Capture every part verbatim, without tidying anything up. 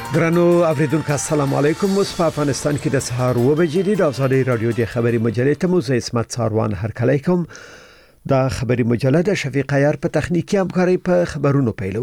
ګرانو اوریدونکو السلام علیکم. اوس په افغانستان کې د سهار و بجې د ازادي رادیو د خبري مجلې ته مو زه اسمت ساروان هرکلی کوم. دا خبري مجله د شفیق عیار په تخنیکی همکاري په خبرونو پیلو.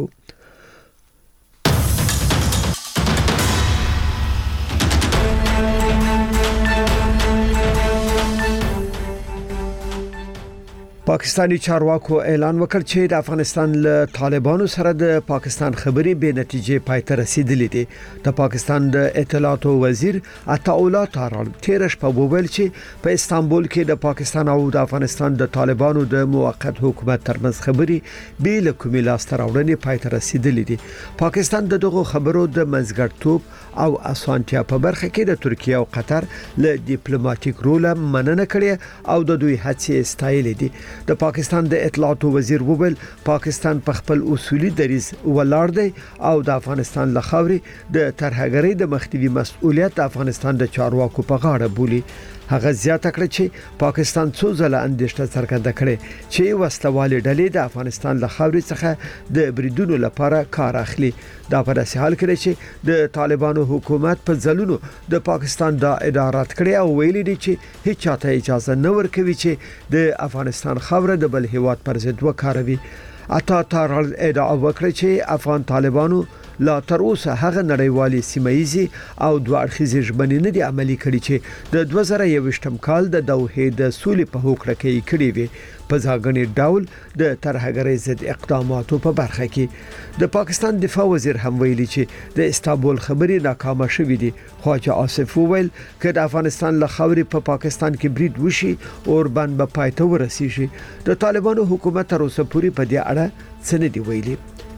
پاکستانی چارواکو اعلان وکړ چې د افغانستان له طالبانو سره د پاکستان خبري به نتیجې پای ته رسیدلې دي. د پاکستان د اطلاعات وزیر عطاءالله تارال تیرش په وویل چې په استانبول کې د پاکستان او د افغانستان د طالبانو د موقت حکومت ترمنځ خبري به له کومې لاس راوړنې پای ته رسیدلې دي. پاکستان د دغه خبرو د منځګړتوب او اسانتیا په برخه کې د ترکیه او قطر له ډیپلوماټیک رول مننه کړې او د دوی هڅې ستایلې دي. د پاکستان د اطلاعات وزیر وویل پاکستان په خپل اصولي دریځ ولاړ دی او د افغانستان له خاورې د ترهګرۍ د مخنیوي مسؤلیت د افغانستان د چارواکو په غاړه بولي. هغه زیاته کړه چې پاکستان څو ځله اندېښنه څرګنده کړې چې وسلوالې ډلې د افغانستان له خاورې څخه د بریدونو لپاره کار اخلي. دا په داسې حال کې چې د طالبانو حکومت په ځلونو د پاکستان د ادارات کړې او ویلي دي چې هیڅ چاته اجازه نه ورکوي چې د افغانستان خاوره د بل هیواد پر ضد وکاروي. عطا تارال ادعا وکړه چې افغان طالبانو لا تر اوسه هغه نړیوالي سیمایي او دوه اړخیزې ژمنې نه دي عملي کړې چې د دوه زره یوویشتم کال د دوحې د سولې په هوکړه کې کړې وي. په ځانګړي ډول د ترهګرۍ ضد اقداماتو په برخه کې د پاکستان دفاع وزیر هم ویلي چې د استانبول خبري ناکامه شوې دي. خواجه آصف وویل چې د افغانستان له خاورې په پا پاکستان کې برید وشي او اوربان به پای ته ورسیږي. د طالبانو حکومت تر اوسه پورې په دې اړه څه نه دی ویلي.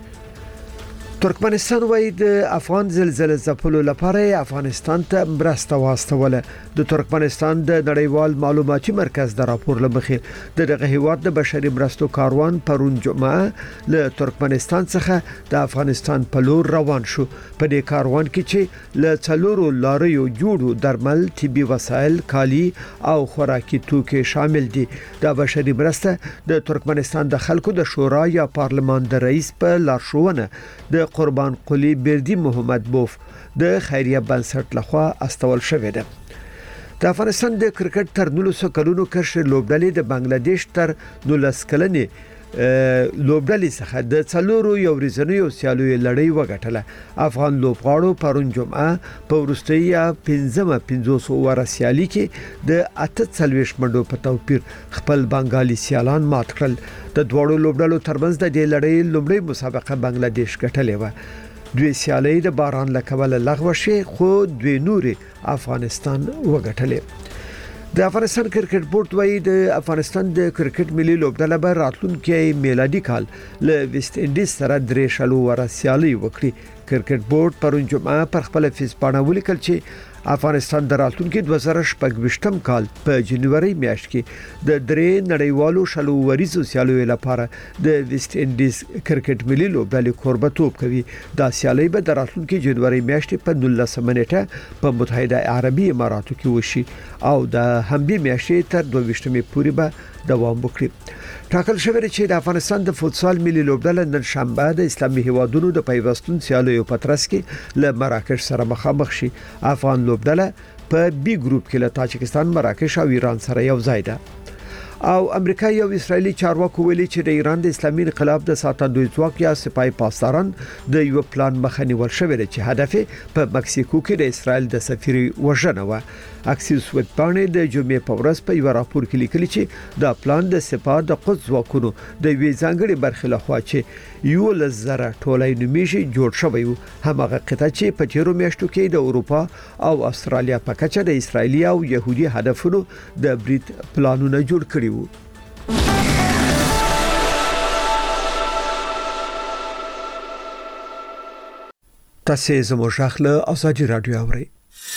ترکمنستان وایي د افغان زلزلې ځپلو لپاره افغانستان ته مرسته واستوله. د ترکمنستان د نړیوال معلوماتي مرکز د راپور لمخې د دغه هیواد د بشري مرستو کاروان پرون جمعه له ترکمنستان څخه د افغانستان په لور روان شو. په دې کاروان کې چې له څلورو لاریو جوړو درمل، طبي وسایل، کالي او خوراکي توکي شامل دي. د بشري مرسته د ترکمنستان د خلکو د شورا یا پارلمان د رئیس په لارښوونه د قربان قلی بردی محمد بوف د خیریه بنسټ لخوا استول شوې ده. د افغانستان د کرکټ تر نولسو کلونو کشر لوبډلې د بنگلاديش تر نولس کلنې لوبډلې څخه د څلورو یو ورځنیو سیالیو لړۍ وګټله. افغان لوبغاړو پرون جمعه په ورستیا پنځمه پنځوس اوور سیالي کې د اته څلوېښت منډو په توپیر خپل بنگالي سیالان مات کړل. د دوړو لوبډلو ترمنځ د دې لړۍ لومړی مسابقه بنگلاديش ګټلې و. دوی سیالي د باران لکوله لغوه شي خو دوی نوري افغانستان وګټلې. د افغانستان کرکټ بورډ وايي د افغانستان د کرکټ ملي لوبډله به راتلونکي میلادي کال له ویسټ انډیز سره درې شلو ور سیالي وکړي. کرکټ بورډ پرون جمعه پر خپل فیسبوک ولیکل چې افغانستان د راتلونکي دوه زره شپږ کال په جنوري میاشت کې د درې نړیوالو شلو وریزو سیالیو لپاره د ویسټ انډیز کرکټ ملي لوبډلې کوربتوب کوي. دا سیالي به د راتلونکي جنوري میاشتې په نولسمه نیټه په متحده عربي اماراتو کې وشي او د همدې میاشتې تر دوه ویشتمې پورې به دوام وکړي. ټاکل شوی چې د افغانستان د فوتسال ملي لوبډله نن شنبه د اسلامي هیوادونو د پیوستون سیالیو په ترڅ کې له مراکش سره مخامخ شي. افغان لوبډله په بي ګروپ کې له تاجکستان، مراکش او ایران سره یو ځای ده. او امریکا یو اسرایلی چارواکو ویلي چې د ایران د اسلامي انقلاب د ساتندوی ځواک یا سپای پاسداران د یو پلان مخه نیول شوی دی چې هدف په مکسیکو کې د اسرایل د سفیر وژنه و. اکسیوس ویبپاڼې د جمعې په ورځ په یو راپور کې لیکلي چې دا پلان د سپاه د قدس ځواکونو د وی ځانګړي برخې لخوا چې یو لزره ټولای نومیشي جوړ شوی و. همغه قطعه چې په تیرو میاشتو کې د اروپا او استرالیا په کچه د اسرایلی او يهودي هدفونو د برید پلانونه جوړ کړي وو. تاسو زموږ خپل ازادي رادیو اورئ.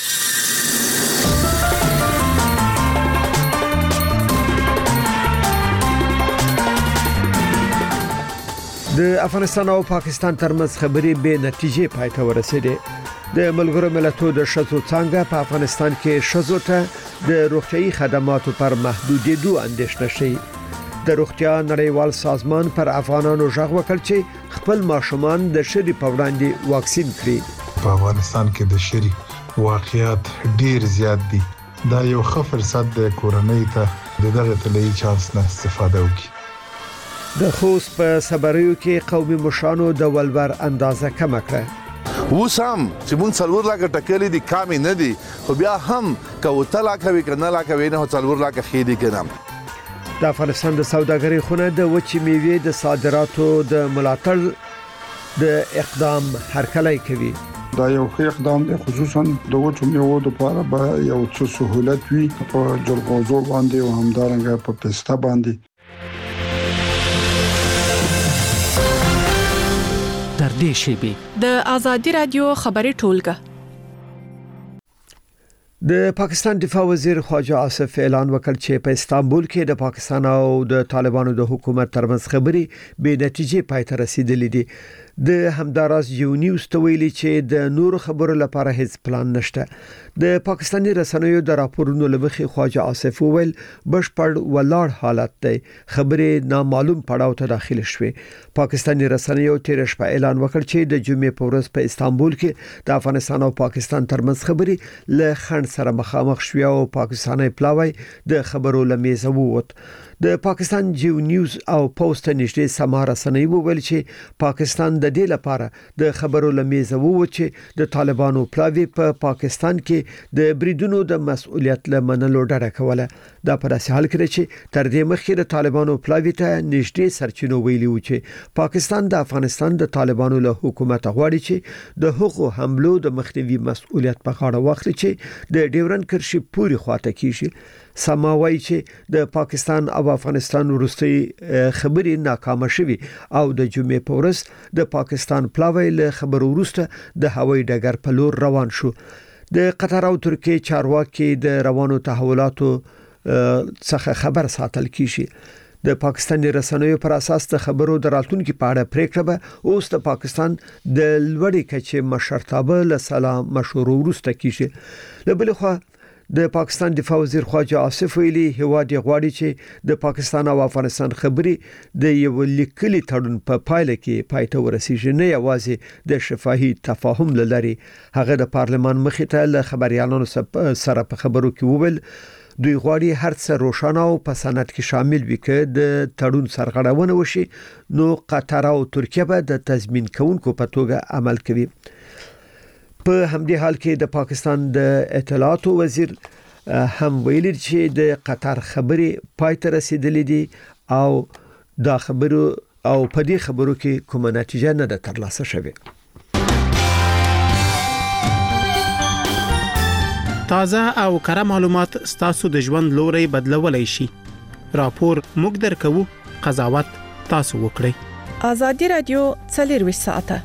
د افغانستان او پاکستان ترمنځ خبري به نتیجې پای ته ورسېدې. د ملګرو ملتونو د شذو څنګه په افغانستان کې شذو ته د روغتيایي خدماتو پر محدودېدو اندېښنه شي. د روغتیا نړیوال سازمان پر افغانانو ژغ وکړ چې خپل ماشومان د شری په وړاندې واکسین کړي. په افغانستان کې د شری واقعیات ډیر زیات دي. دا یو ښه فرصت دی کورنۍ ته د دغه طلایي چانس نه استفاده وکړي. د خوست په صبریو کې قومي مشرانو د ولور اندازه کم کړه. وسام چې مونږ څلور لاکه ټکلې دي کامې نه دي خو بیا هم که وته لاکه وي که نه لاکه وي نه څلور لاکه ښې دي که نه. د افغانستان د سوداګرۍ خونه د وچې میوې د صادراتو د ملاتړ د اقدام هرکلی کوي. دا یو ښه اقدام دی خصوصا د وچو میوو لپاره به یو څه سہولت وي په جلغوزو باندې او همدارنګه په پسته باندې. تر دې شیبې د آزادي رادیو خبري ټولګه. د پاکستان دفاع وزیر خواجه آصف اعلان وکړ چې په استانبول کې د پاکستان او د طالبانو د حکومت ترمنځ خبرې به نتیجې پای ته رسیدلې دي. د همداراز یو نیوز ته ویلي چې د نور خبرو لپاره هیڅ پلان نشته. د پاکستاني رسنیو د راپورونو لمخې خواجه آصف وویل بشپړ ولاړ حالت دی. خبرې نامعلوم پړاو ته داخل شوې. پاکستاني رسنیو تیر شپه اعلان وکړ چې د جمعې په ورځ په استانبول کې د افغانستان او پاکستان ترمنځ خبرې له خنډ سره مخامخ شوې او پاکستاني پلاوی د خبرو لمیزه ووت. د پاکستان جیو نیوز او پوسټ نشټې سما رسنۍ وویل چې پاکستان د دې لپاره د خبرو لمیزه ووت چې د طالبانو پلاوی په پا پاکستان کې د بریدونو د مسؤلیت لمنلو ډډه کوله. دا په داسې حال کې چې تر دې مخکې د طالبانو پلاوی ته نشټې سرچینو ویلي و چې پاکستان د افغانستان د طالبانو له حکومت غواړي چې د حقوقو حملو د مخنیوي مسؤلیت په غاړه واخلي چې د ډیورن کرښې پوري خواته کیږي. سماوي چې د پاکستان او افغانستان وروستي خبرې ناکامه شوي او د جمعې په ورځ د پاکستان پلاوی له خبرو وروسته د هوایي ډګر په لور روان شو. د قطر او ترکیه چارواکي د روانو تحولاتو څخه خبر ساتل کیږي. د پاکستاني رسنیو پر اساس د خبرو د راتلونکو په اړه پریکړه به اوس د پاکستان د لوړې کچې مشرتابه له سلام مشورو وروسته کیږي. له بل خوا د پاکستان دفاع وزیر خواجه آصف ویلي هواد غواړي چې د پاکستان او افغانستان خبرې د یو لیکلي تړون په پایله کې پایته ورسیږي نه یوازې د شفاهي تفاهم لري. هغه د پارلمان مخې ته له خبريالانو سره په خبرو کې وویل دوی غواړي هر څه روښانه او په سند کې شامل وي چې د تړون سرغړونه وشي نو قطر او ترکیه به د تضمین کوونکو په توګه عمل کوي. په همدې حال کې د پاکستان د اطلاعاتو وزیر هم ویلي چې د قطر خبرې پای ته رسیدلې دي او دا خبرو او په دې خبرو کې کومه نتیجه نه ده ترلاسه شوې. تازه او کره معلومات ستاسو د ژوند لوري بدلولای شي. راپور موږ درکو، قضاوت تاسو وکړئ. آزادي رادیو څلور ساعته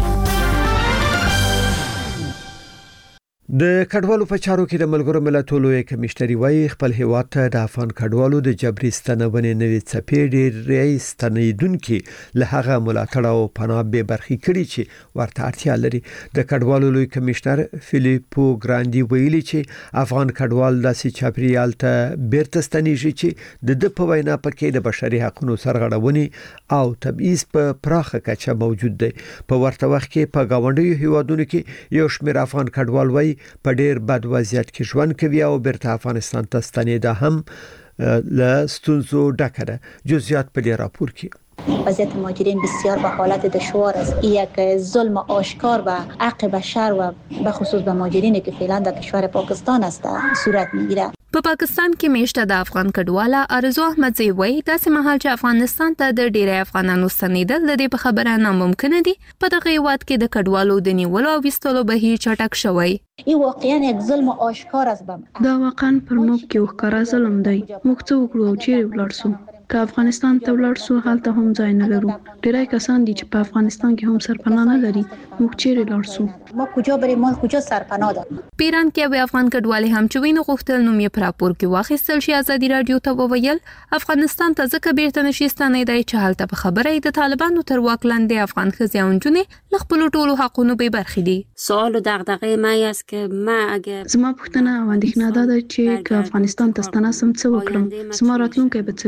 د کډوالو په چارو کې د ملګرو ملتونو لوی کمشنري وايي خپل هیواد ته د افغان کډوالو د جبري ستنونې نوې څپې ډېرې ستنیدونکو له هغه ملاتړ او پناه به برخي کړي چې ورته اړتیا لري. د کډوالو لوی کمشنر فلیپو ګراندي ویلي چې افغان کډوال داسې چاپریال ته بیرته ستنیږي چې د د په وینا پکې د بشري حقوقو سرغړونې او تبعیض په پراخه کچه موجود دی. په ورته وخت کې په گاونډیو هیوادونو کې یو شمېر افغان کډوال وایي په ډېر بد وضعیت کې ژوند کوي او بیرته افغانستان ته ستنېدا هم له ستونزو ډکه ده. جزئیات په دې راپور کې. وضعیت مهاجرین بسیار به حالت دشوار است. یک ظلم آشکار و حق بشر و به خصوص به مهاجرینی که فعلا در کشور پاکستان است صورت میگیرد. په پاکستان کې میشته د افغان کډواله ارزو احمدزی وایي داسې مهال چې افغانستان ته د ډیری افغانانو ستنېدل د دې په خبره ناممکن دي. په دغه هیواد کې د کډوالو د نیولو او وستلو بهیر چټک شوی. این واقعا یک ظلم آشکار است. دا واقعا پر موږ کې وکړه ظلم دی. موږ څه وکړو او چیرې ولاړ شو؟ که افغانستان ته ولاړ شو هلته هم ځای نه لرو. ډیری کسان دي چې په افغانستان کې هم سرپناه نه لري. موږ چیرې لاړ شو؟ ما کجا بریم؟ ما کجا سرپناه داریم؟ پیران کې به افغان کډوالې هم چې وینو غوښتل نو مې پر راپور کې واخیستل شي. آزادي رادیو ته وویل افغانستان ته ځکه بیرته نشي ستنېدای چې هلته په خبره د طالبانو تر واک لاندې افغان ښځې او نجونې له خپلو ټولو حقونو بې برخې دي. سوال و دغدغه ما است که ما اگر زما پوښتنه او اندېښنه ده چې که افغانستان ته ستنه سم څه وکړم زما راتلونکی به څه وي؟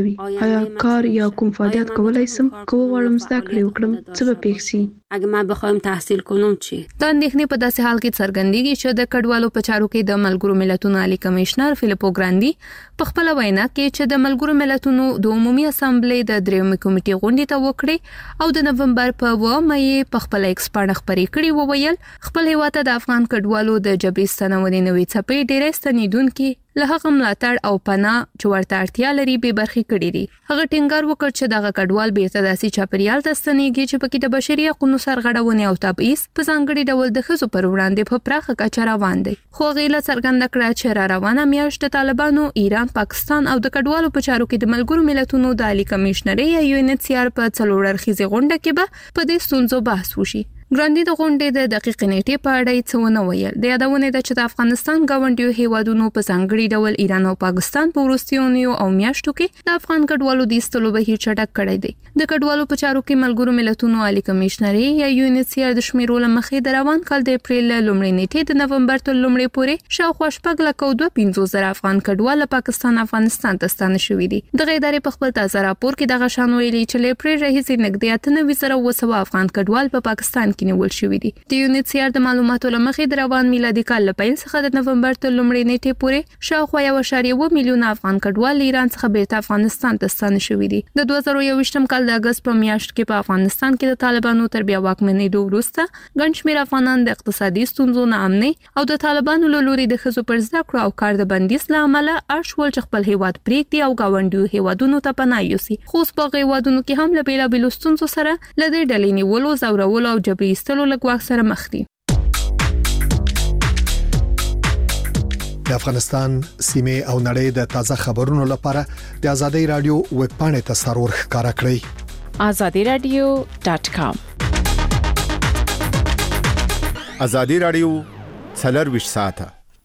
آیا کار یا کوم فعالیت کولای سم کوم وړم زده کړې وکړم څه به پیښ اگه ما بخوایم تحصیل کنم چی؟ د اندېښنې په داسې حال کې څرګندېږي چې د کډوالو په چارو کې د ملګرو ملتونو عالی کمشنر فیلیپو ګراندي په خپل وینا کې چې د ملګرو ملتونو د عمومي اسامبلې د دریمې کمیټې غونډې ته وکړي او د نومبر په اوومه یې په خپل ایکس باندې خبرې کړې وویل خپل هیواد ته د افغان کډوالو د جبري ستنونې نوې څپې ډېرې ستنیدونکو له هغه ملاتړ او پناه چې ورته اړتیا لري به برخې کړې دي. هغه ټینګار وکړ چې دغه کډوال بیرته داسې چاپیریال ته ستنېږي چې پکې د بشري حقوقو سرغړونې او تبعیض په ځانګړي ډول د ښځو پر وړاندې په پراخه کچه روان دي. خو غیله څرګنده کړه چې را روانه میاشت د طالبانو ایران، پاکستان او د کډوالو په چارو کې د ملګرو ملتونو د عالی کمشنري یا یو ان ایچ سی آر په څلور اړخیزه غونډه کې به په دې ستونزو بحث وشي. ګراندي د غونډې د دقیق نیټې په اړه څه ونه ویل. د یادونه ده چې د افغانستان ګاونډیو هیوادونو په ځانګړي ډول ایران او پاکستان په وروستیو او میاشتو کې د افغان کډوالو د ایستلو بهیر چټک کړی دی. د کډوالو په چارو کې ملګرو ملتونو عالی کمشنري یا یو ان ایچ سی آر د شمیرو لمخې د روان کال د اپریل لومړۍ نیټې د نومبر تر لومړۍ پورې شاوخوا شپږ لک او دوه پنځوس زره افغان کډوال پاکستان افغانستان ته ستانه شوي دي. د ادارې په خپل تازه راپور کې دغه شان ویلي چې له اپریل راهیسې نږدې اته نوي زره اوه سوه افغان کډوال په پاکستان کې نیول شوي دي. د یو ان ایچ سی آر د معلوماتو لمخې د روان میلادي کال له پیل څخه د نومبر تر لومړۍ نیټې پورې شاوخوا یو اعشاریه اووه میلیونه افغان کډوال ایران څخه بیرته افغانستان ته ستانه شوي دي. د دوه زره یوویشتم کال د اگست په میاشت کې په افغانستان کې د طالبانو تر بیا واکمنېدو وروسته ګڼ شمېر افغانان د اقتصادي ستونزو نه امني او د طالبانو له لوري د ښځو پر زده کړو او کار د بندیز له امله اړ شول چې خپل هیواد پرېږدي او ګاونډیو هیوادونو ته پناه یوسي. خو اوس په هیوادونو کې هم له بېلابېلو ستونزو سره له دې ډلې نیولو، ځورولو او جبري ایستلو له ګواښ سره مخ دي. د افغانستان سیمه او نړۍ د تازه خبرونو لپاره د ازادي رادیو ویب پاڼې ته سرور ښکارا کړئ azadi radio dot com. ازادي رادیو څلور ساعته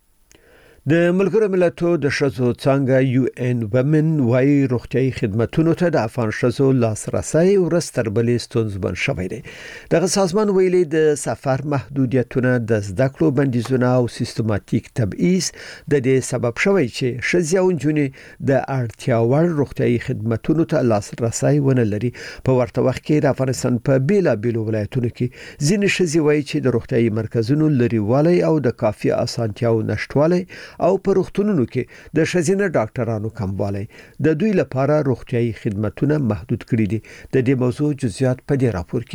د ملګرو ملتونو د شذو څنګه یو ان ومن وايي روغتيایي خدماتو ته د افغان شذو لاسرسي ورستر بلې ستونزمن شوی دی. دغه سازمان ویلي د سفر محدودیتونه د زده کړو بندیزونه او سیستماتیک تبعیض د دې سبب شوی چې شذ او جنونی د اړتیا وړ روغتيایي خدماتو ته لاسرسي ونه لري. په ورته وخت کې د افغانستان په بیلا بیلو ولایتونو کې ځینې شذ وایي چې د روغتيایي مرکزونو لريوالي او د کافي اسانتیاو نشټوالی او په روغتونونو کې د شذینه ډاکټرانو کموالی د دوی لپاره روغتيایي خدماتونه محدود کړي دي. د دې موضوع جزئیات په دې راپور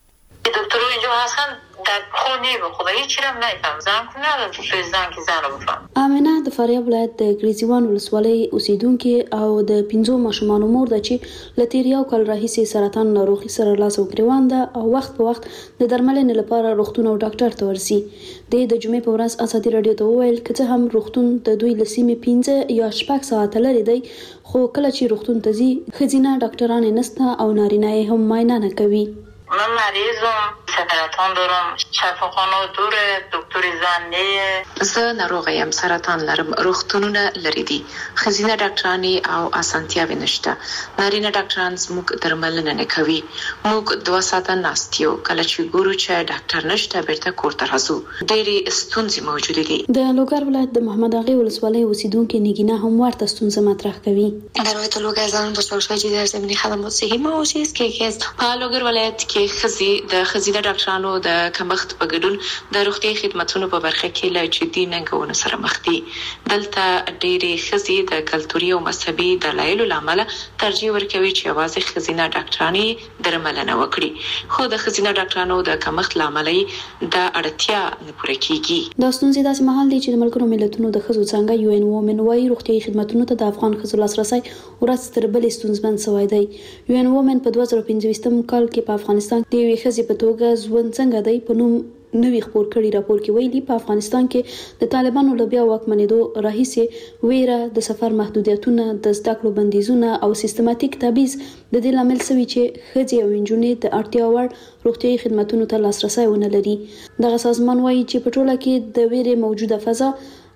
کې دکتر اینجا هستن در خونه به خدایی چیرم نایفهم زنگ کنه ندارم تو توی زنگ زن رو بفهم. امینه د فاریاب ولایت د ګریزوان ولسوالۍ اوسیدونکو او د پنځو ماشومان مور د چې لتیر یو کال راهیسې سرطان ناروغي سره لاس او ګریوان ده او وخت په وخت د درملنې لپاره روغتون او ډاکټر ته ورسي. د جمعې په ورځ ازادي رادیو ته وویل چې هم روغتون د دوی لسیمه پنځه یا شپږ ساعت لري دی خو کله چې روغتون ته ځي خزینه ډاکټران نسته او نارینه هم معاینه نه کوي. من مریضم، سرطان دارم، شفاخانه دوره، دکتر زن نه. زه ناروغه یم، سرطان لرم، روغتونونه لري دي، خزینه ډاکټرانی او اسانتیاوې نشته. نارینه ډاکټران زموږ درملنه نه کوي. موږ دوه ساعته ناست یو، کله چې ګورو چې ډاکټر نشته بیرته کور ته راځو. ډېرې ستونزې موجود دي. د لوګر ولایت د محمد اغا ولسوالۍ اوسیدونکو نګینه هم ورته ستونزه مطرح کوي. در ولایت لوګر زنان باشگاهی در زمینه خدمات صحی معاشی است که یکی از په لوګر ولایت کې خزي د خزینه ډاکټرانو د کمښت په ګډون د روغتي خدماتو په برخه کې له جدي ننګونو سره مخ دي. دلته ډېرې خزي د کلتوري او مذهبي دلایلو لامل ترجیح ورکوي چې واځي خزینه ډاکټرانی درملنه وکړي، خو د خزینه ډاکټرانو د کمښت لامل د اړتیا نه پوره کیږي. دا ستونزې داسې مهال دي چې د ملګرو ملتونو د خزو څنګه یو ان وومن وايي روغتي خدماتو ته د افغان خزو لاسرسي ورځ تر بلې ستونزمن شوی دی. یو ان وومن په دوه زره پنځوستم کال کې په افغانستان کې یوې ښځې په توګه ژوند څنګه دی په نوم نوی خبر کړي راپور کې ویلي په افغانستان کې د طالبانو له بیا واکمنېدو راهیسې ویره د سفر محدودیتونه د زده کړو بندیزونه او سیستماتیک تبعیض د دې لامل شوی چې ښځې او نجونې د اړتیا وړ روغتیایي خدماتو ته لاسرسي ونه لري. دغه سازمان وایي چې په ټوله کې د ویرې موجوده فضا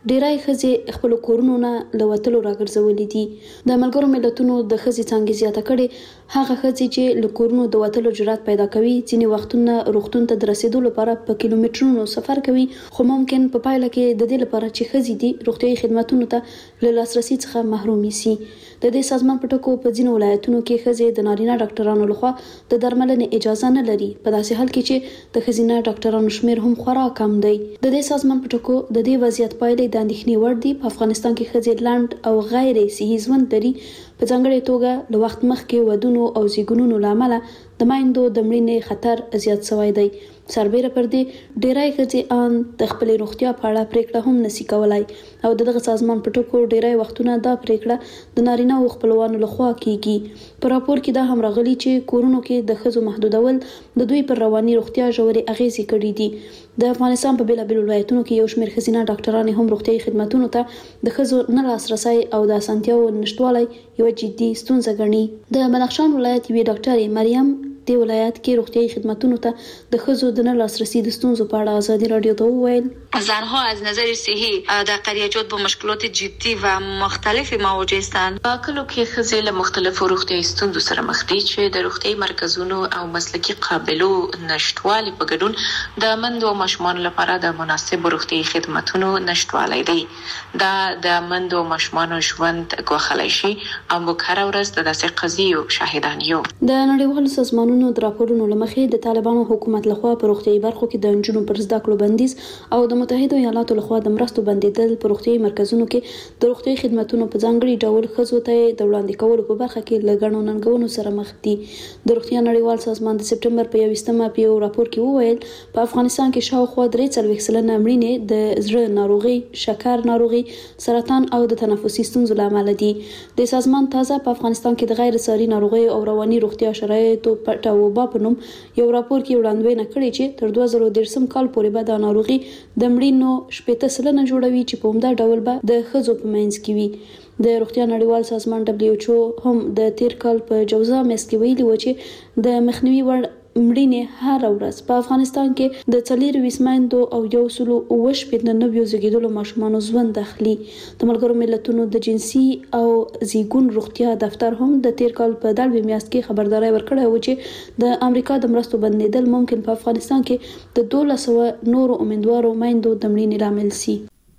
ډیرای ښځې خپل کورونو نه لوتلو راګرځولې دي. د ملګرو ملتونو د ښځې څنګه زیاته کړي هغه ښځې چې له کورونو د وتلو جرأت پیدا کوي ځینې وختونه روغتون ته د رسیدو لپاره په کیلومترونو سفر کوي، خو ممکن په پایله کې د دې لپاره چې ښځې دي روغتيایي خدماتو ته له لاسرسي څخه محروم شي. د دې سازمان په ټکو په ځینو ولایتونو کې ښځې د نارینه ډاکټرانو لخوا د درملنې اجازه نه لري، په داسې حال کې چې د ښځینه ډاکټرانو شمیر هم خورا کم دی. د دې سازمان په ټکو د دې وضعیت پایلې د اندېښنې وړ دي. په افغانستان کې ښځې لنډ او غیر صحي ژوند لري، په ځانګړې توګه له وخت مخکې ودونو او زیږونونو لامل د مایندو د مړینې خطر زیات شوی دی. سربېره پر دې ډیرای ښځې ان د خپل روغتیا په اړه پریکړه هم نشي کولای او دغه سازمان په ټکو ډیرای وختونه دا پریکړه د نارینه او خپلوانو لخوا کیږي. په راپور کې دا هم راغلي چې کورونو کې د ښځو محدودول د دوی پر رواني روغتیا ژورې اغیزې کړې دي. د افغانستان په بیلابیلو ولایتونو کې یو شمېر ښځینه ډاکټران هم روغتيایي خدماتو ته د ښځو نه لاسرسي او د اسانتیاو نشټوالی یو جدي ستونزه ګڼي. د بدخشان ولایت یوې ډاکټرې مریم د ولایت کې روغتيایي خدماتو ته د ښځو د نه لاسرسي د ستونزو په اړه ازادي رادیو ته وویل زنها از نظر صحی در قریچات با مشکلات جدی و مختلفی مواجه هستند. په کلو کې ښځې له مختلفو روغتيایي ستونزو سره مخ دي چې د روغتيایي مرکزونو او مسلکي قابلو نشټوالي په ګډون د مندو او ماشومانو لپاره د مناسب روغتيایي خدماتو نشټوالی دی. دا د مندو او ماشومانو ژوند ګواښلی شي او موږ هره ورځ د داسې قضیو شاهدان یو. د نړیوالو سازمانونو د راپورونو لمخې د طالبانو حکومت لخوا په روغتيایي برخو کې د انجونو پر زده کړو بندیز او د متحده ایالاتو لخوا د مرستو بندیدل په روغتيایي مرکزونو کې د روغتيایي خدماتو په ځانګړي ډول ښځو ته د وړاندې کولو په برخه کې لګڼو ننګونو سره مخ دي. د روغتیا نړیوال سازمان د سپټمبر په یوویشتمه په یو راپور کې وویل په افغانستان کې شاوخوا درې څلوېښت سلنه مړینې د زړه ناروغي، شکر ناروغي، سرطان او د تنفسي ستونزو لامل دي. د سازمان تازه په افغانستان کې د غیر ساري ناروغي او رواني روغتیا شرایطو په ټاوبا په نوم یو راپور کې وړاندوینه کړې چې تر دوه زره دېرشم کال پورې به د ناروغي د مړینو شپږ سلنه جوړوي چې په عمده ډول به د ښځو په منځ کې وي. د روغتیا نړیوال سازمان دبليو ایچ او هم د تیر کال په جوزا میاشت کې ویلي و چې د مخنیوي وړ مړینې هر ورځ په افغانستان کې د څلور ویسمایندو او یو سلو اوه شپږ نوي زیږیدلو ماشومانو ژوند اخلي. د ملګرو ملتونو د جنسي او زیږون روغتیا دفتر هم د تیر کال په دغه میاشت کې خبرداري ورکړه و چې د امریکا د مرستو بندیدل ممکن په افغانستان کې د دوه سوه نورو امیدوارو مایندو د مړینې لامل شي.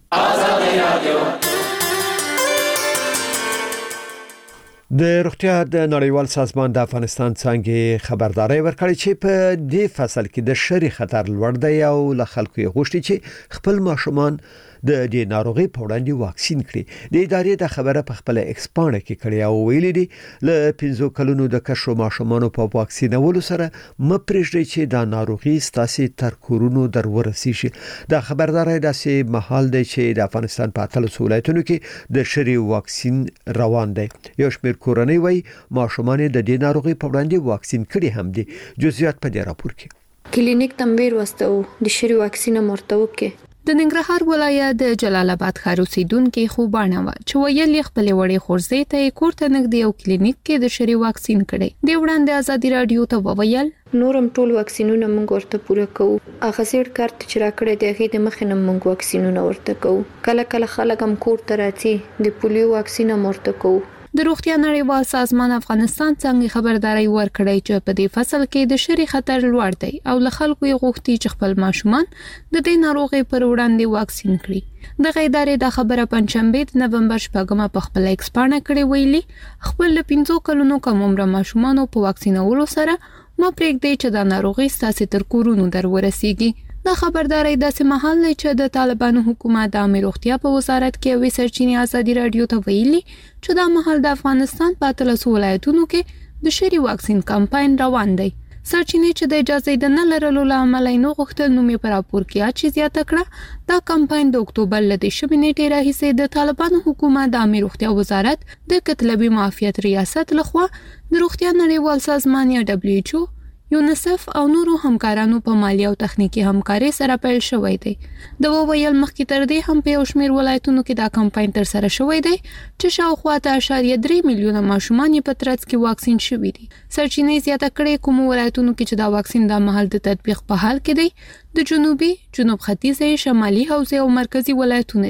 آزادي رادیو د روغتیا د نړیوال سازمان د افغانستان څنګه خبرداري ورکړي چې په دې فصل کې د شری خطر لوړ دی او له خلکو یې غوښتي چې خپل ماشومان د دې ناروغي په وړاندې واکسین کړي. د ادارې د خبره په خپل ایکسپانډ کې کړي او ویلي دي له پنځو کلونو د کشو ماشومانو په واکسینولو سره مپرېږدي چې دا ناروغي ستاسو تر کورونو در ورسي شي. دا خبرداري داسې محل دی چې د افغانستان په اتلس ولایتونو کې د شری واکسین روان دی. یو شمېر کورنۍ وای ماشومان د دې ناروغي په وړاندې واکسین کړي هم دي. جزئیات په دې راپور کې. کلینیک تنویر واستو د شری واکسین مرتبط کې د ننګرهار ولایت د جلال آباد ښار اوسیدونکو خوبانه و چې ویل خپل وړي خورځې ته کوړه نګدي او کلینیک کې د شری واکسین کړي. د وړاندې ازادي رادیو ته وویل نورم ټول واکسینونه موږ ورته پوره کوو. اغه زیړ کارت چې راکړی دی هغه د مخینه موږ واکسینونه ورته کوو. کله کله خلک هم کوړه راځي د پولیو واکسین ورته کوو. د روغتیا نړیوال سازمان افغانستان څنګه خبرداري ورکړی چې په دې فصل کې د شری خطر لوړ دی او له خلکو یې غوښتي چې خپل ماشومان د دې ناروغي پر وړاندې واکسین کړي. د غیدارې د خبره پنځشنبه د نومبر شپږمه په خپل ایکسپانډ کړي ویلي خپل پنځو کلونو کم عمر ماشومان په واکسینولو سره مو پرېږدي چې د ناروغي ستاسو تر کورونو در ورسیږي. دا خبرداري داسې محل دی چې د طالبانو حکومت د عامه روغتیا په وزارت کې وی سرچینې ازادي رادیو ته ویلي چې دا محل د افغانستان په اتلس ولایتونو کې د شری واکسین کمپاین روان دی. سرچینې چې د اجازه د نه لرلو لامل نه غوښتل نو می پر راپور کې اچي زیاته کړه. دا کمپاین د اکتوبر لدې شپې نیټه راهیسې د طالبانو حکومت د عامه روغتیا وزارت د کتلبي معافیت ریاست لخوا د روغتیا نړیوال سازمان یا دبليو ایچ او یونیسف او نورو همکارانو په مالی او تخنیکی همکاري سره پیل شوی دی. د وویل مخکې تر دې هم په شمیر ولایتونو کې دا کمپاین تر سره شوی دی چې شاوخوا ته اشاریه درې میلیونه ماشومان په ترڅ کې واکسین شوي دي. سرچینې زیاته کړې کوم ولایتونو کې چې دا واکسین د محل د تطبیق په حال کې دی د جنوبي، جنوب ختیځ، شمالي حوزه او مرکزی ولایتونه دي.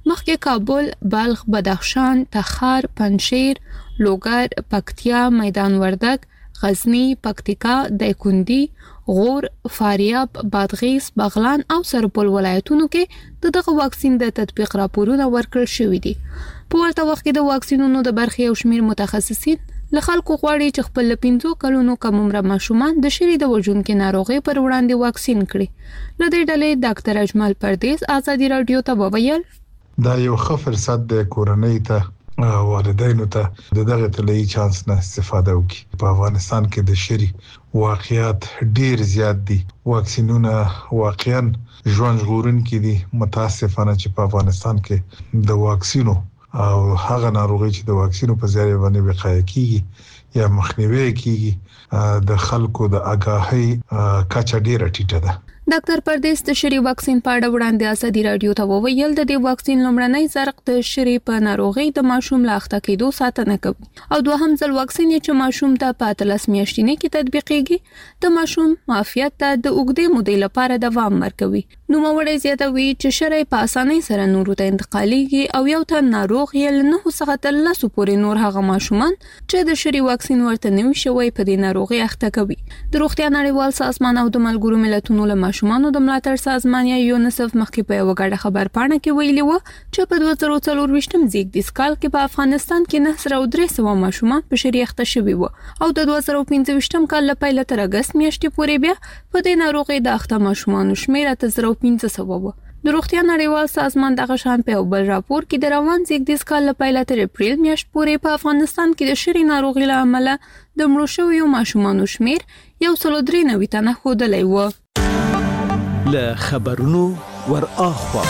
مخکې کابل، بلخ، بدخشان، تخار، پنجشیر، لوګر، پکتیا، میدان وردګ، غزنی، پکتیکا، دایکندي، غور، فاریاب، بادغیس، بغلان او سرپل ولایتونو کې دغه واکسین د تطبیق راپورونه ورکړل شوې دي. په ورته وخت کې د واکسینونو د برخې او شمیر متخصصین له خلکو غواړي چې خپل پنځو کلونو کم عمره ماشومان د شری د وژونکو ناروغي پر وړاندې واکسین کړي. له دې ډلې ډاکټر اجمل پردیس آزادي رادیو ته وویل دا یو ښه فرصت د کورنۍ ته والدینو ته د دغه طلایي چانس نه استفاده وکړي. په افغانستان کې د شری واقعیت ډیر زیات دي. واکسینونه واقعا ژوند ژغورونکي دي. متاسفانه چې په افغانستان کې د واکسینو او هغه ناروغي چې د واکسینو په ذریعہ باندې وقایه کیږي یا مخنیوي کیږي د خلکو د آگاهی کچه ډیره ټیټه ده. ډاکټر پردیس د شری واکسین په اړه وړاندې آزادي رادیو ته وویل د دې واکسین لومړنی زرق د شری په ناروغي د ماشوم لا اخته کېدو ساتنه کوي او دوهم ځل واکسین چې ماشوم ته په اتلس میاشتې کې تطبیقېږي د ماشوم معافیت ته د اوږدې مودې لپاره دوام ورکوي. نو موړی زیاتوي چې شری په اسانۍ سره نورو ته انتقالېږي او یو تن ناروغ یې له نه څخه تر لسو پورې نور هغه ماشومان چې د شری واکسین ورته نوي شوی په دې ناروغي اخته کوي. د روغتیا نړیوال سازمان او د ملګرو ملتونو له ماشومانو د ملاتړ سازمان یا یونیسف مخکې په یو غاډه خبر پاڼه کې ویلي و چې په دوه زره څلور زیږدیز کال کې په افغانستان کې نه سره درې سوه ماشومان په شری اخته شوي و او د دوه زره پنځه کال له پیله تر اگست میاشتې پورې بیا په دې ناروغي د اخته ماشومانو شمېر اته زره پنځه سوه و. د روغتیا نړیوال سازمان دغه شان په بل راپور کې د روان زیږدیز کال له پیله تر اپریل میاشت پورې په افغانستان کې د شری ناروغي له امله د مړو شویو ماشومانو شمېر یو سل درې نوي تنه ښودلی و. له خبرونو ور اخوا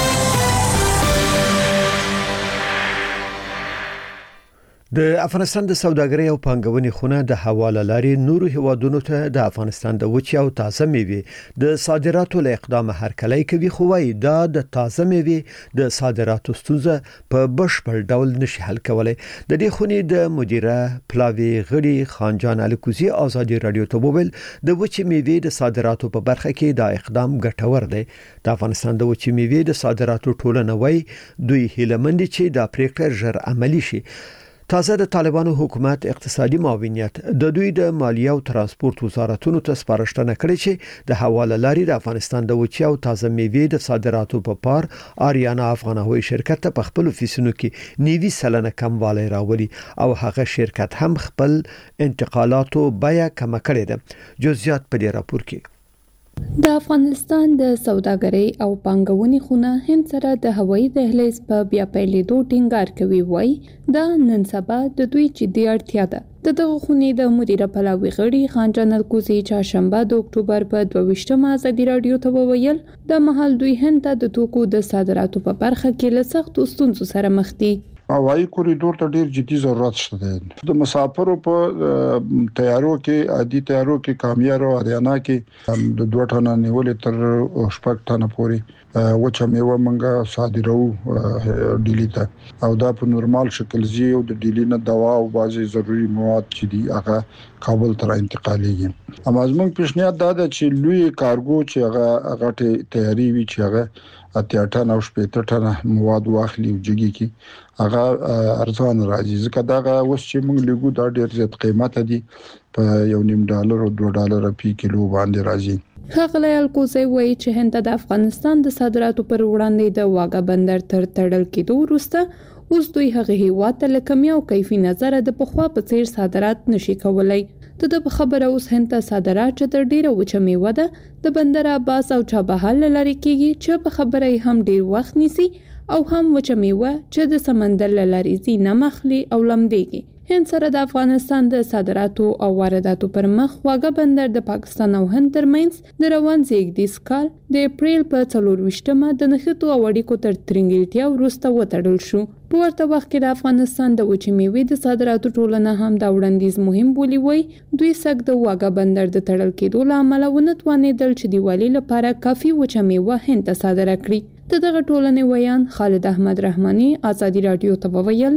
د افغانستان د سوداګرۍ او پانګونې خونه د حواله لارې نورو هیوادونو ته د افغانستان د وچې او تازه میوې د صادراتو له اقدام هرکلی کوي خو وايي دا د تازه میوې د صادراتو ستونزه په بشپړ ډول نشي حل کولای. د دې خونې د مدیره پلاوی غړي خانجان الکوزي آزادي رادیو ته وویل د وچې میوې د صادراتو په برخه کې دا اقدام ګټور دی. د افغانستان د وچې میوې د صادراتو ټولنه وايي دوی هیلمند چې دا پریکړه ژر عملی شي. تازه د طالبانو حکومت اقتصادي معاونیت د دوی د مالیه او ترانسپورت وزارتونو ته سپارښتنه کړې چې د حواله لارې د افغانستان د وچې او تازه میوې د صادراتو په پار آریانا افغان هوایي شرکت ته په خپل فیسونو کې نیوي سلنه کموالی راولي او هغه شرکت هم خپل انتقالاتو بیه کم کړې ده. جزئیات په دې راپور کې. د افغانستان د سوداګرۍ او پانګونې خونه هند سره د هوایي دهلیز په بیا پیلېدو ټینګار کوي وای دا نن سبا د دوی جدي اړتیا ده. د دغه خونې د مدیره پلاوی غړي خانجان الکوزي چهارشنبه د اکتوبر په دوه آزادي رادیو ته وویل د محل دوی هند ته د توکو د صادراتو په برخه کې له سختو ستونزو سره مخ دي. هوایي کوریډور ته ډیر جدي ضرورت شته. د مسافرو په تیارو کې عادي تیارو کې کامیار او اریانا کې د دوه ټنه نیولې تر شپږ ټنه پورې وچه میوه منګه صادرو ډیلی ته او دا په نورمال شکل زی او د ډیلی نه دوا او بعضي ضروري مواد چې دی هغه کابل ته انتقالېږي. امازمن پیشنهاد دا ده چې لوی کارګو چې هغه هغه تیاری وي چې هغه اتیا ټن او شپږ ټن مواد واخلي او جګي کې هغه ارزان راځي ځکه دا اوس چې موږ لګو دا ډیر زیات قیمت دي په یو نیم ډالر او دوه ډالر په کیلو باندې راځي. ښاغلی الکوزي وایي چې هند د افغانستان د صادراتو پر وړاندې د واګه بندر تر تړل کېدو وروسته اوس دوی هغه هیواد ته له کمي او کیفي نظره د پخوا په څیر صادرات نشي کولای. د د خبره اوس هند ته صادرات چې تر ډیره وچه میوه ده د بندر عباس او چابهار لاري کېږي چې په خبره هم ډیر وخت نیسي او هم وچه میوه چې د سمندر لاري زی نه مخلي او لمدېږي. هند سره د افغانستان د صادراتو او وارداتو پر مخ واګه بندر د پاکستان او هند ترمنځ د روان زیږدیز کال د اپریل په څلور ویشتمه د نښتو او اړیکو تر ترنګلتیا وروسته وتړل شو. په ورته وخت کې د افغانستان د وچې میوې د صادراتو ټولنه هم دا وړاندیز مهم بولي وای دوی سګ د واګه بندر د تړل کېدو له امله ونه توانېدل چې دیوالي لپاره کافي وچه میوه هند ته صادره کړي. د دغه ټولنې ویان خالد احمد رحماني آزادي رادیو ته وویل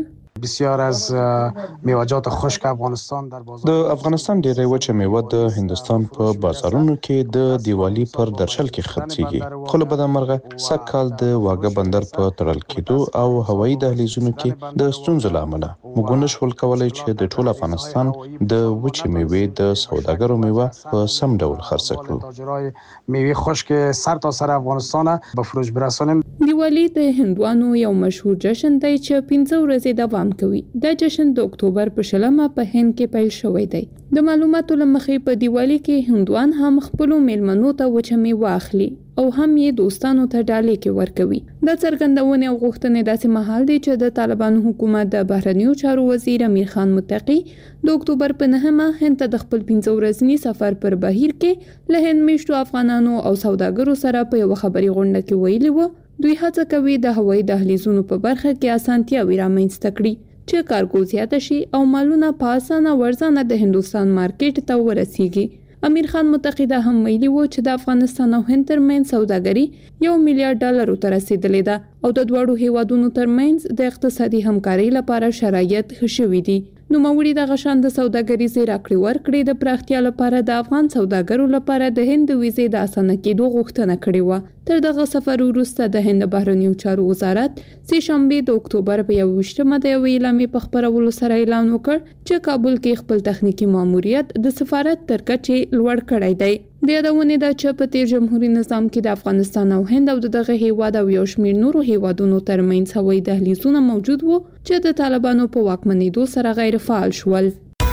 بسیار از میوه‌جات خشک افغانستان در بازار د افغانستان ډیری وچه میوه د هندستان په بازارونو کې د دیوالی پر درشل کې خرڅیږي، خو له بده مرغه سږ کال د واګه بندر په تړل کېدو او هوایي دهلیزونو کې د ستونزو له امله موږ نشول کولای چې د ټول افغانستان د وچه میوې د سوداګرو میوه په سم ډول خرڅ کړو. میوه خشک سر تا سر افغانستان به فروش برسانیم. دیوالی د هندوانو یو مشهور جشن دی چې پنځه ورځې دوام کوي. دا جشن د اکتوبر په شلمه په هند کې پیل شوی دی. د معلوماتو لمخې په دیوالی کې هندوان هم خپل میلمنو ته وچه میوه اخلي او هم یې دوستانو ته ډالۍ کې ورکوي. د څرګندونې او غوښتنې داسې مهال دی چې د طالبانو حکومت د بهرنیو چارو وزیر امیر خان متقی د اکتوبر په نهمه هند ته د خپل پنځه ورځني سفر پر بهیر کې له هند میشتو افغانانو او سوداګرو سره په یو خبري غونډه کې ویلي وو دوی هڅه کوي د هوایي دهلیزونو په برخه کې اسانتیاوې رامنځته کړي چې کارګو زیاته شي او مالونه په اسانه ورځنه د هندستان مارکیټ ته ورسیږي. امیر خان متقی دا هم ویلي وو چې د افغانستان او هند ترمنځ سوداګري یو میلیارډ ډالرو ته رسیدلې ده او د دوړو هیوادونو ترمنځ د اقتصادي همکارۍ لپاره شرایط ښه شوي دي. نو موري د غشان د سوداګریزي راکړې ورکړې د پراختیا لپاره د افغان سوداګرو لپاره د هند ویزې د اسانه کېدو غوښتنه کړې و. تر دغه سفر وروسته د هند بهرنیو چارو وزارت سه شنبه د اکتوبر په یوویشتمه د یو اعلامیې په خبرولو سره اعلان وکړ چې کابل کې خپل تخنیکی ماموریت د سفارت تر کچې لوړ کړی دی. د یادونې د چې په تیر جمهوریت نظام کې د افغانستان او هند او دغه هیواد او یو شمېر نورو هیوادونو ترمنځ هوایي دهلیزونه موجود وو چې د طالبانو په واکمنېدو سره غیر فعال شول.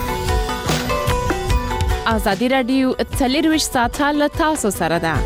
ازادي رادیو څلرویشت ساعته له تاسو سره ده.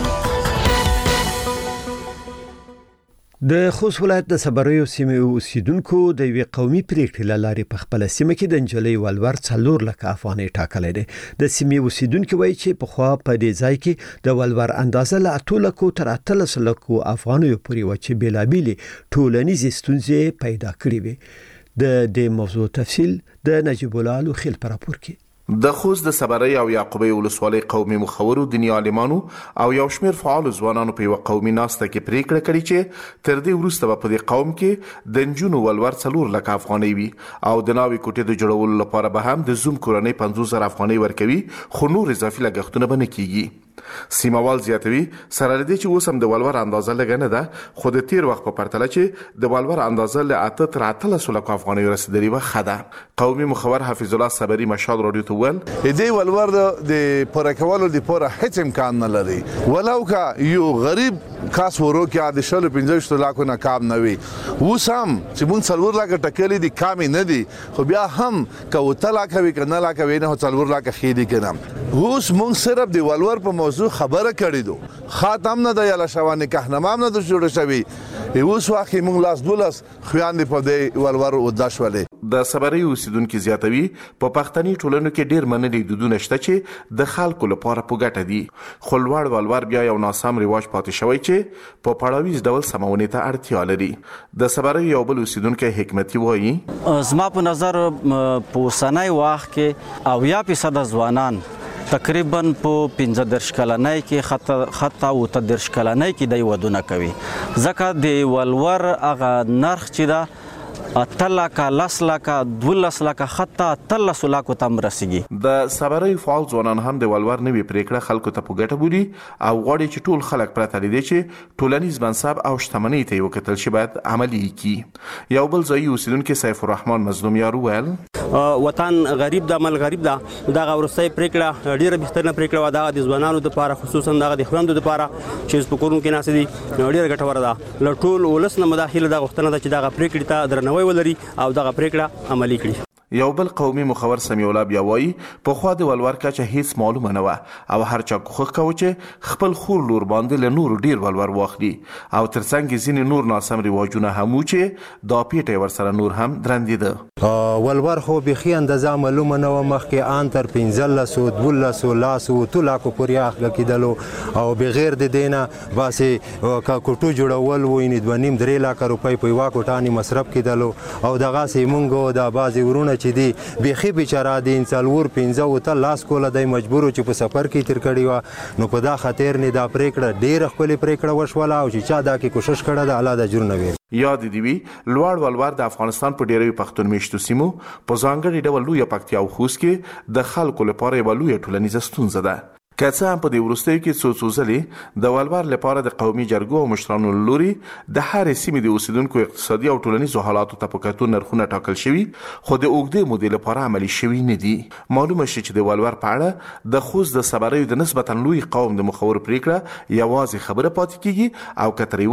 د خوست ولایت د صبریو سیمې اوسیدونکو د وی قومي پریکړې لارې په خپل سیمه کې د انجلۍ ولور څلور لکه افغانۍ ټاکلې ده. د سیمې اوسیدونکو وایي چې په خوا په دې ځای کې د ولور اندازه له اته لکو تر اتلس لکو افغانیو پورې و چې بیلابېلې ټولنیزې ستونزې پیدا کړې وي. د دې موضوع تفصیل د نجیب الله لوخیل په راپور کې. د خوست د صبري او یعقوبی ولسوالۍ قومي مخورو دیني عالمانو او یو شمېر فعال ځوانانو په یو قومي ناسته کې پریکړه کړې چې تر دې وروسته په دې قوم کې د نجونو ولور څلور لکه افغانۍ وي او د ناوې کوټې د جوړولو لپاره به هم د زوم کورنۍ پنځوس زره افغانۍ ورکوي، خو نور اضافي لګښتونه به نه کیږي. سیموال زیاتوي سره لدی چې اوس هم د ولور اندازه لګ نه ده، خو د تیر وخت په پرتله چې د ولور اندازه له اته تر اتلس لکه افغانۍ رسیدلې و خده. قومي مخور حفیظ الله صبري مشال رادیو ته ول دې ولور د پوره کولو د پوره هیڅ امکان نه لري، ولو کا یو غریب کاس ورو کې د شل پنځه لکه نه کام نه وي. اوس هم چې مونږ څلور لکه ټکلې دي کامې نه دي، خو بیا هم کوته لکه وي کنه لکه وي نه څلور لکه خېدي کنه. اوس مونږ صرف د ولور په موضوع خبره کړې دو، خاتم نه د یاله شوانه کهنمام نه د جوړ شوی. اوس واخې مونږ لاس دولس خوياندې په دې ولور او داشولې. د صبري اوسیدونکو زیاتوي په پښتني ټولنو کې ډیر منلي دودونه شته چې د خلکو لپاره په ګټه دي، خو لوړ ولور بیا یو ناسم رواج پاتې شوی چې په پړاویز ډول سمونې ته اړتیا لري. د صبري یو بل اوسیدونکو حکمتي وایي زما په نظر په اوسنۍ وخت کې او یا فیصد ځوانان تقریبا په پنځه درش کلنۍ کې خطا خطا او ته درش کلنۍ کې د ودونه کوي، ځکه د ولور هغه نرخ چې دا اتلکه لس لکه دولس لکه خطا اتلس لکه تم رسیږي. د صبري فعال ځوانان هم د ولور نوي پریکړه خلکو ته په ګټه بولي او غواړي چې ټول خلک پرته لري چې ټولنیز منصب او شتمنۍ ته یو کتل شي باید عملی کی. یو بل ځای اوسیدونکو سیف الرحمن مظلوم یارو ول وطن غریب د عمل غریب ده، دغه ورسته پریکړه ډیره بهترنه پریکړه و ده د ځوانانو لپاره، خصوصا دغه د خويندو لپاره چې په کورونو کې ناس دي ډیره ګټوره ده. له ټول ولس نه مداخله د غوښتنه ده چې دغه پریکړه ته درنوي ولري او دغه پریکړه عملی کړي. یو بل قومي مخور سمیع الله بیا وایي په خوا د ولور کچه هیڅ معلومه نه و او هر چا کوښښ کاوه چې خپل خور لور باندې له نور ډیر ولور واخلي او ترڅنګ ځینې نور ناسم رواجونه هم و چې دا پیټه ورسره نور هم درندې ده. ولور خو بخي اندازه معلومه نه و، مخکې ان تر پنځلس او دولس او لاس او تلاکو پورې اخله کېدلو او بغیر د دینه باسي کا کوټو جوړول و یې دوه نیم درې لک روپۍ په یوه کوټاني مصرف کېدلو او دغه سي مونږ د بازي ورونه چې دی بيخي بیچاره دی انسالور پنځه او ته لاس کوله د مجبور چې په سفر کې تیر کړی و نو په دا خاطر نه دا پریکړه ډېر خپل پریکړه وشوله او چې چا دا کې کوشش کړه د الله د اجر نه وي. یاد دی وی لوړ ولور د افغانستان په ډیری پښتون میشتو سیمو په ځانګړي ډول لوی پکتیا او خوست کې د خلکو لپاره یو لوی ټولنیزه ستونزه ده. که څه هم په دې وروستیو کې څو څو ځلې د ولور لپاره د قومي جرګو او مشرانو لوري د هرې سیمې د اوسیدونکو اقتصادي او ټولنیزو حالاتو ته په کتو نرخونه ټاکل شوي خو د اوږدې مودې لپاره عملي شوي نه دي. معلومه شي چې د ولور په اړه د خوست د صبریو د نسبتا لوی قوم د مخور پریکړه یوازې خبره پاتې کیږي او کتري